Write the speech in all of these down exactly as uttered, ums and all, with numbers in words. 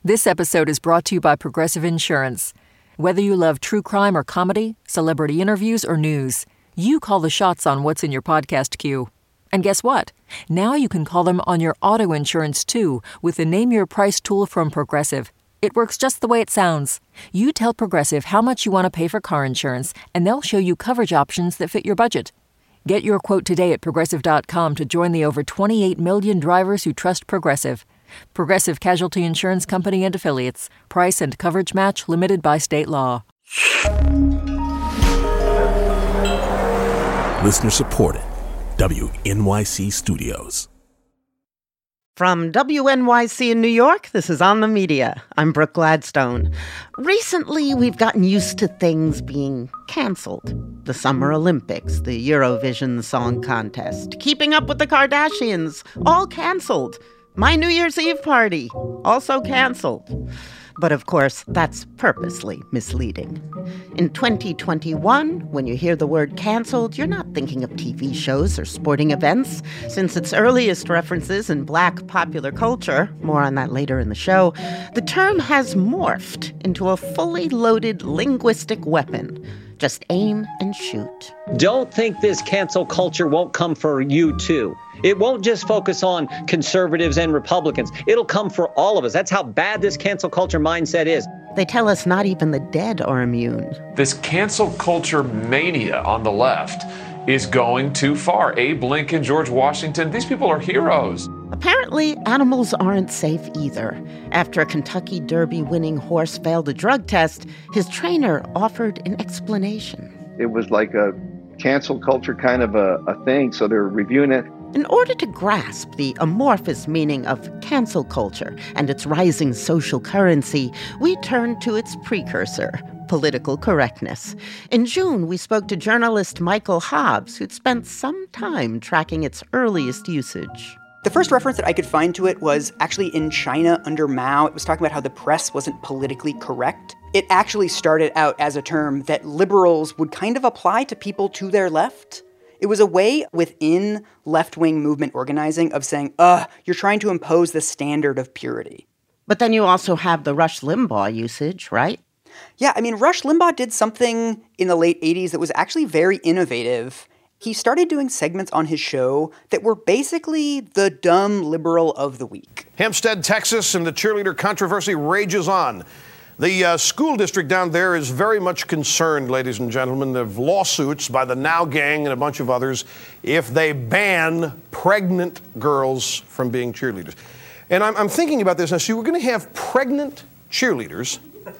This episode is brought to you by Progressive Insurance. Whether you love true crime or comedy, celebrity interviews or news, you call the shots on what's in your podcast queue. And guess what? Now you can call them on your auto insurance too with the Name Your Price tool from Progressive. It works just the way it sounds. You tell Progressive how much you want to pay for car insurance, and they'll show you coverage options that fit your budget. Get your quote today at Progressive dot com to join the over twenty-eight million drivers who trust Progressive. Progressive Casualty Insurance Company and Affiliates. Price and coverage match limited by state law. Listener supported. W N Y C Studios. From W N Y C in New York, this is On the Media. I'm Brooke Gladstone. Recently, we've gotten used to things being canceled. The Summer Olympics, the Eurovision Song Contest, Keeping Up with the Kardashians, all canceled. My New Year's Eve party, also canceled. But of course, that's purposely misleading. In twenty twenty-one, when you hear the word canceled, you're not thinking of T V shows or sporting events. Since its earliest references in Black popular culture, more on that later in the show, the term has morphed into a fully loaded linguistic weapon. Just aim and shoot. Don't think this cancel culture won't come for you, too. It won't just focus on conservatives and Republicans. It'll come for all of us. That's how bad this cancel culture mindset is. They tell us not even the dead are immune. This cancel culture mania on the left is going too far. Abe Lincoln, George Washington, these people are heroes. Apparently, animals aren't safe either. After a Kentucky Derby winning horse failed a drug test, his trainer offered an explanation. It was like a cancel culture kind of a, a thing, so they're reviewing it. In order to grasp the amorphous meaning of cancel culture and its rising social currency, we turn to its precursor, political correctness. In June, we spoke to journalist Michael Hobbs, who'd spent some time tracking its earliest usage. The first reference that I could find to it was actually in China under Mao. It was talking about how the press wasn't politically correct. It actually started out as a term that liberals would kind of apply to people to their left. It was a way within left-wing movement organizing of saying, ugh, you're trying to impose the standard of purity. But then you also have the Rush Limbaugh usage, right? Yeah, I mean, Rush Limbaugh did something in the late eighties that was actually very innovative. He started doing segments on his show that were basically the dumb liberal of the week. Hempstead, Texas, and the cheerleader controversy rages on. The uh, school district down there is very much concerned, ladies and gentlemen, of lawsuits by the Now Gang and a bunch of others if they ban pregnant girls from being cheerleaders. And I'm, I'm thinking about this now. So we're going to have pregnant cheerleaders.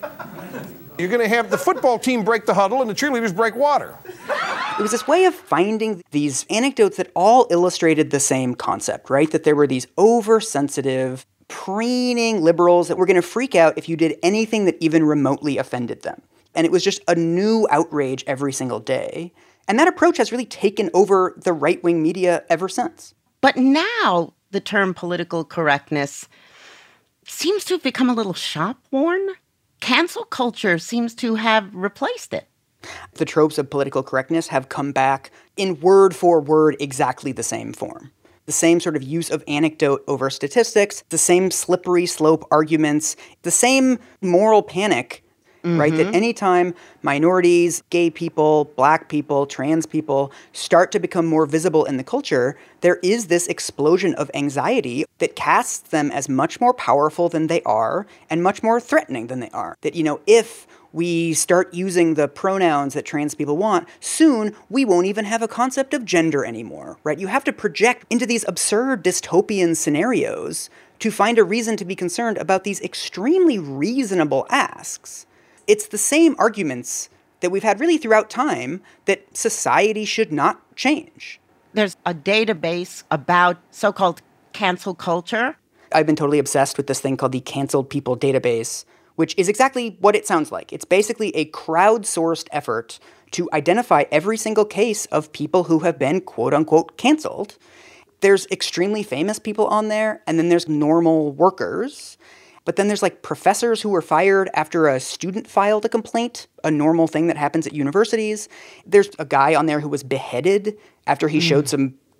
You're going to have the football team break the huddle and the cheerleaders break water. It was this way of finding these anecdotes that all illustrated the same concept, right? That there were these oversensitive, preening liberals that were going to freak out if you did anything that even remotely offended them. And it was just a new outrage every single day. And that approach has really taken over the right-wing media ever since. But now the term political correctness seems to have become a little shop-worn. Cancel culture seems to have replaced it. The tropes of political correctness have come back in word for word exactly the same form. The same sort of use of anecdote over statistics, the same slippery slope arguments, the same moral panic, mm-hmm. right? That anytime minorities, gay people, black people, trans people start to become more visible in the culture, there is this explosion of anxiety that casts them as much more powerful than they are and much more threatening than they are. That, you know, if we start using the pronouns that trans people want, soon we won't even have a concept of gender anymore, right? You have to project into these absurd dystopian scenarios to find a reason to be concerned about these extremely reasonable asks. It's the same arguments that we've had really throughout time that society should not change. There's a database about so-called cancel culture. I've been totally obsessed with this thing called the Canceled People Database, which is exactly what it sounds like. It's basically a crowdsourced effort to identify every single case of people who have been quote-unquote canceled. There's extremely famous people on there, and then there's normal workers. But then there's like professors who were fired after a student filed a complaint, a normal thing that happens at universities. There's a guy on there who was beheaded after he mm. showed some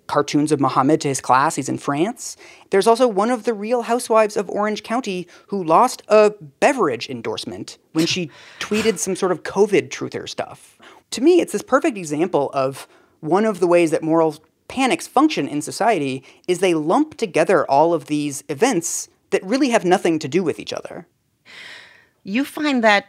cartoons of Muhammad to his class. He's in France. There's also one of the Real Housewives of Orange County who lost a beverage endorsement when she tweeted some sort of COVID truther stuff. To me, it's this perfect example of one of the ways that moral panics function in society is they lump together all of these events that really have nothing to do with each other. You find that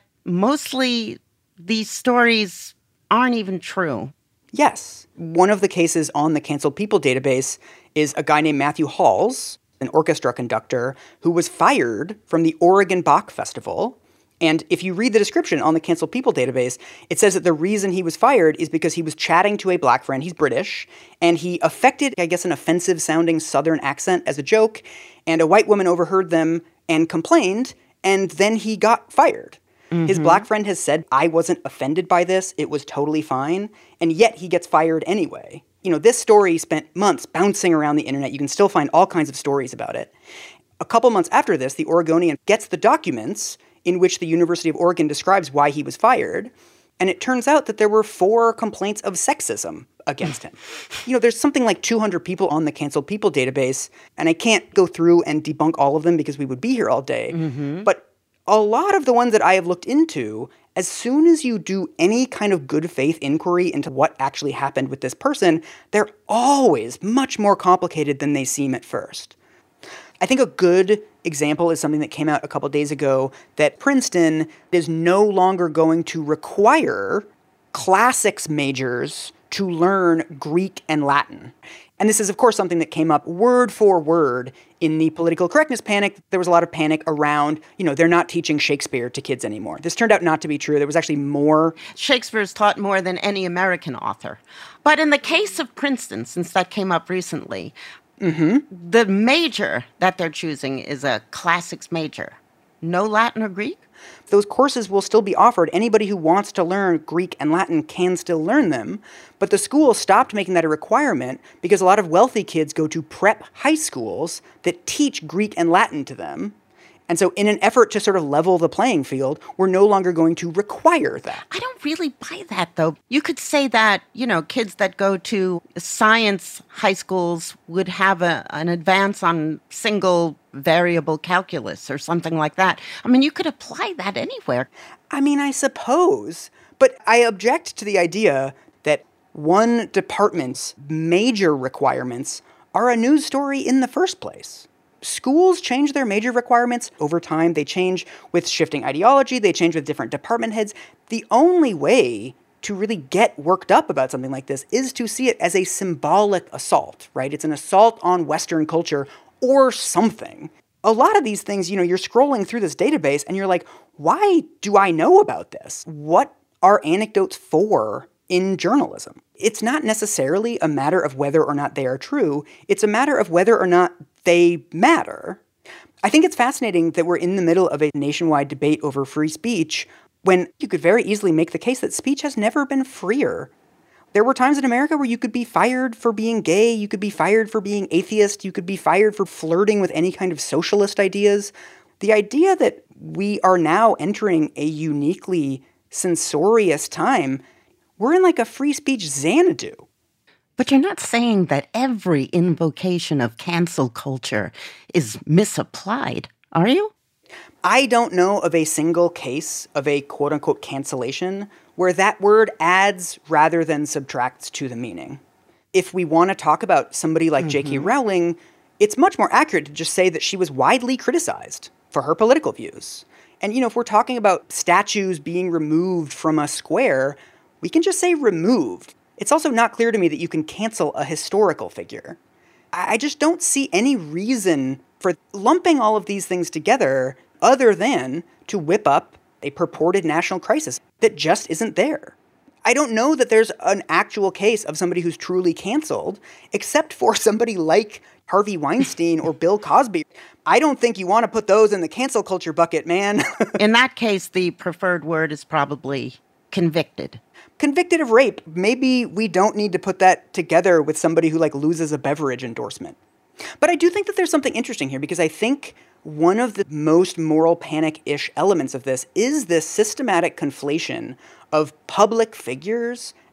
mostly these stories aren't even true. Yes. One of the cases on the Canceled People database is a guy named Matthew Halls, an orchestra conductor, who was fired from the Oregon Bach Festival. And if you read the description on the Canceled People database, it says that the reason he was fired is because he was chatting to a black friend. He's British. And he affected, I guess, an offensive-sounding Southern accent as a joke. And a white woman overheard them and complained. And then he got fired. Mm-hmm. His black friend has said, I wasn't offended by this. It was totally fine. And yet he gets fired anyway. You know, this story spent months bouncing around the internet. You can still find all kinds of stories about it. A couple months after this, the Oregonian gets the documents in which the University of Oregon describes why he was fired. And it turns out that there were four complaints of sexism against him. You know, there's something like two hundred people on the Canceled People database, and I can't go through and debunk all of them because we would be here all day. Mm-hmm. But a lot of the ones that I have looked into, as soon as you do any kind of good faith inquiry into what actually happened with this person, they're always much more complicated than they seem at first. I think a good example is something that came out a couple days ago, that Princeton is no longer going to require classics majors to learn Greek and Latin. And this is, of course, something that came up word for word in the political correctness panic. There was a lot of panic around, you know, they're not teaching Shakespeare to kids anymore. This turned out not to be true. There was actually more. Shakespeare's taught more than any American author. But in the case of Princeton, since that came up recently, mm-hmm. the major that they're choosing is a classics major. No Latin or Greek? Those courses will still be offered. Anybody who wants to learn Greek and Latin can still learn them. But the school stopped making that a requirement because a lot of wealthy kids go to prep high schools that teach Greek and Latin to them. And so in an effort to sort of level the playing field, we're no longer going to require that. I don't really buy that, though. You could say that, you know, kids that go to science high schools would have a, an advance on single variable calculus or something like that. I mean, you could apply that anywhere. I mean, I suppose. But I object to the idea that one department's major requirements are a news story in the first place. Schools change their major requirements over time. They change with shifting ideology. They change with different department heads. The only way to really get worked up about something like this is to see it as a symbolic assault, right? It's an assault on Western culture or something. A lot of these things, you know, you're scrolling through this database and you're like, why do I know about this? What are anecdotes for in journalism? It's not necessarily a matter of whether or not they are true. It's a matter of whether or not they matter. I think it's fascinating that we're in the middle of a nationwide debate over free speech when you could very easily make the case that speech has never been freer. There were times in America where you could be fired for being gay, you could be fired for being atheist, you could be fired for flirting with any kind of socialist ideas. The idea that we are now entering a uniquely censorious time, we're in like a free speech Xanadu. But you're not saying that every invocation of cancel culture is misapplied, are you? I don't know of a single case of a quote-unquote cancellation where that word adds rather than subtracts to the meaning. If we want to talk about somebody like mm-hmm. J K Rowling, it's much more accurate to just say that she was widely criticized for her political views. And, you know, if we're talking about statues being removed from a square, we can just say removed. It's also not clear to me that you can cancel a historical figure. I just don't see any reason for lumping all of these things together other than to whip up a purported national crisis that just isn't there. I don't know that there's an actual case of somebody who's truly canceled, except for somebody like Harvey Weinstein or Bill Cosby. I don't think you want to put those in the cancel culture bucket, man. In that case, the preferred word is probably convicted. Convicted of rape. Maybe we don't need to put that together with somebody who like loses a beverage endorsement. But I do think that there's something interesting here because I think one of the most moral panic-ish elements of this is this systematic conflation of public figures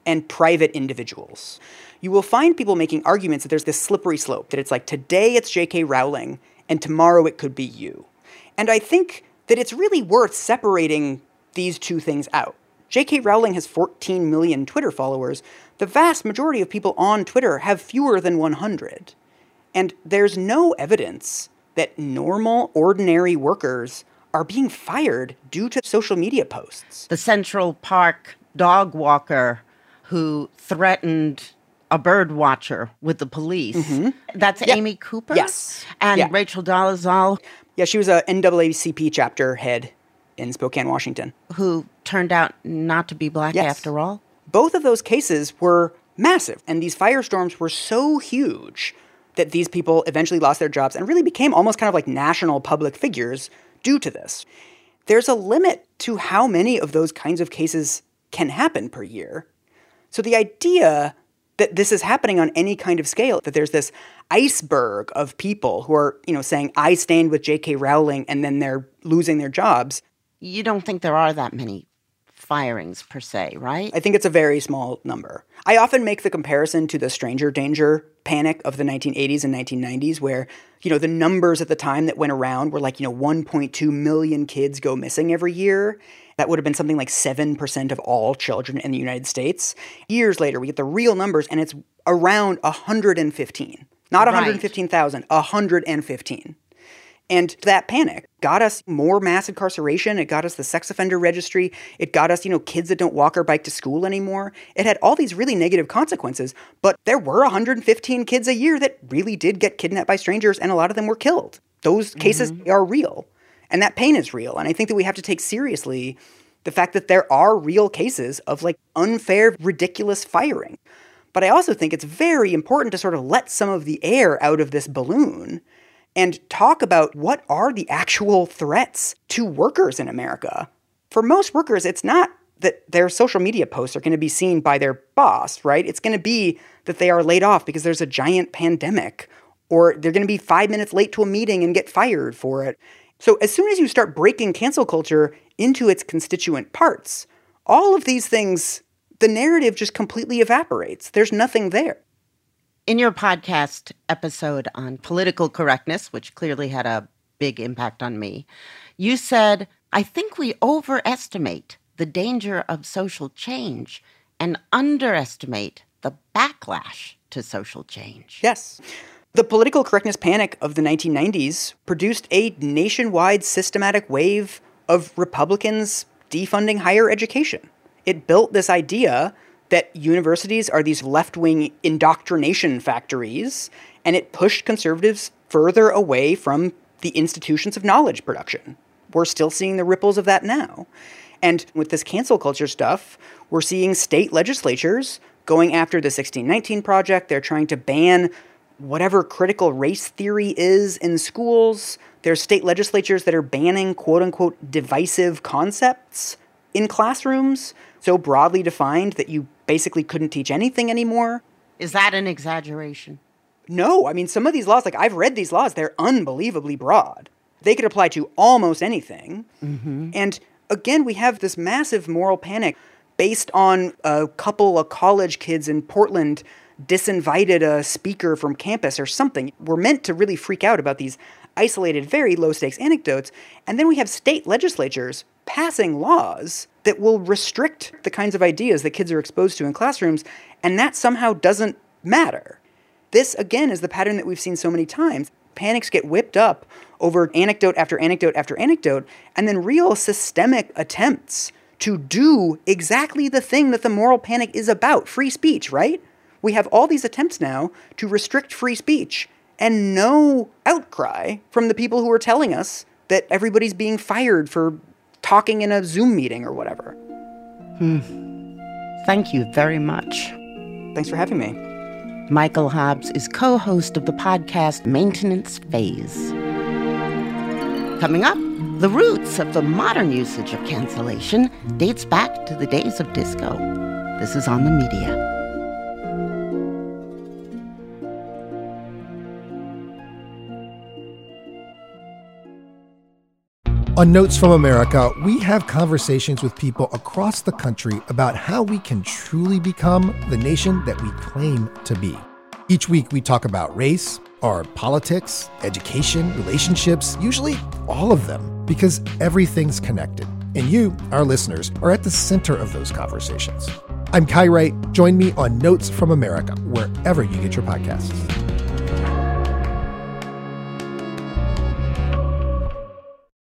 and private individuals. You will find people making arguments that there's this slippery slope, that it's like today it's J K Rowling and tomorrow it could be you. And I think that it's really worth separating these two things out. J K Rowling has fourteen million Twitter followers. The vast majority of people on Twitter have fewer than one hundred. And there's no evidence that normal, ordinary workers are being fired due to social media posts. The Central Park dog walker who threatened a bird watcher with the police. Mm-hmm. That's yeah. Amy Cooper? Yes. And yeah. Rachel Dolezal. Yeah, she was a N double A C P chapter head in Spokane, Washington. Who turned out not to be black yes. after all. Both of those cases were massive, and these firestorms were so huge that these people eventually lost their jobs and really became almost kind of like national public figures due to this. There's a limit to how many of those kinds of cases can happen per year. So the idea that this is happening on any kind of scale, that there's this iceberg of people who are, you know, saying, I stand with J K Rowling, and then they're losing their jobs. You don't think there are that many firings per se, right? I think it's a very small number. I often make the comparison to the stranger danger panic of the nineteen eighties and nineteen nineties, where, you know, the numbers at the time that went around were like, you know, one point two million kids go missing every year. That would have been something like seven percent of all children in the United States. Years later, we get the real numbers, and it's around one hundred fifteen. Not one hundred fifteen thousand, one hundred fifteen. And that panic got us more mass incarceration. It got us the sex offender registry. It got us, you know, kids that don't walk or bike to school anymore. It had all these really negative consequences, but there were one hundred fifteen kids a year that really did get kidnapped by strangers, and a lot of them were killed. Those cases mm-hmm. are real, and that pain is real. And I think that we have to take seriously the fact that there are real cases of like unfair, ridiculous firing. But I also think it's very important to sort of let some of the air out of this balloon and talk about what are the actual threats to workers in America. For most workers, it's not that their social media posts are going to be seen by their boss, right? It's going to be that they are laid off because there's a giant pandemic, or they're going to be five minutes late to a meeting and get fired for it. So as soon as you start breaking cancel culture into its constituent parts, all of these things, the narrative just completely evaporates. There's nothing there. In your podcast episode on political correctness, which clearly had a big impact on me, you said, I think we overestimate the danger of social change and underestimate the backlash to social change. Yes. The political correctness panic of the nineteen nineties produced a nationwide systematic wave of Republicans defunding higher education. It built this idea that universities are these left-wing indoctrination factories, and it pushed conservatives further away from the institutions of knowledge production. We're still seeing the ripples of that now. And with this cancel culture stuff, we're seeing state legislatures going after the sixteen nineteen Project. They're trying to ban whatever critical race theory is in schools. There's state legislatures that are banning quote-unquote divisive concepts in classrooms, so broadly defined that you basically couldn't teach anything anymore. Is that an exaggeration? No. I mean, some of these laws, like I've read these laws, they're unbelievably broad. They could apply to almost anything. Mm-hmm. And again, we have this massive moral panic based on a couple of college kids in Portland disinvited a speaker from campus or something. We're meant to really freak out about these isolated, very low-stakes anecdotes. And then we have state legislatures passing laws that will restrict the kinds of ideas that kids are exposed to in classrooms, and that somehow doesn't matter. This, again, is the pattern that we've seen so many times. Panics get whipped up over anecdote after anecdote after anecdote, and then real systemic attempts to do exactly the thing that the moral panic is about, free speech, right? We have all these attempts now to restrict free speech, and no outcry from the people who are telling us that everybody's being fired for talking in a Zoom meeting or whatever. Hmm. Thank you very much. Thanks for having me. Michael Hobbs is co-host of the podcast Maintenance Phase. Coming up, the roots of the modern usage of cancellation dates back to the days of disco. This is On the Media. On Notes from America, we have conversations with people across the country about how we can truly become the nation that we claim to be. Each week, we talk about race, our politics, education, relationships, usually all of them, because everything's connected. And you, our listeners, are at the center of those conversations. I'm Kai Wright. Join me on Notes from America, wherever you get your podcasts.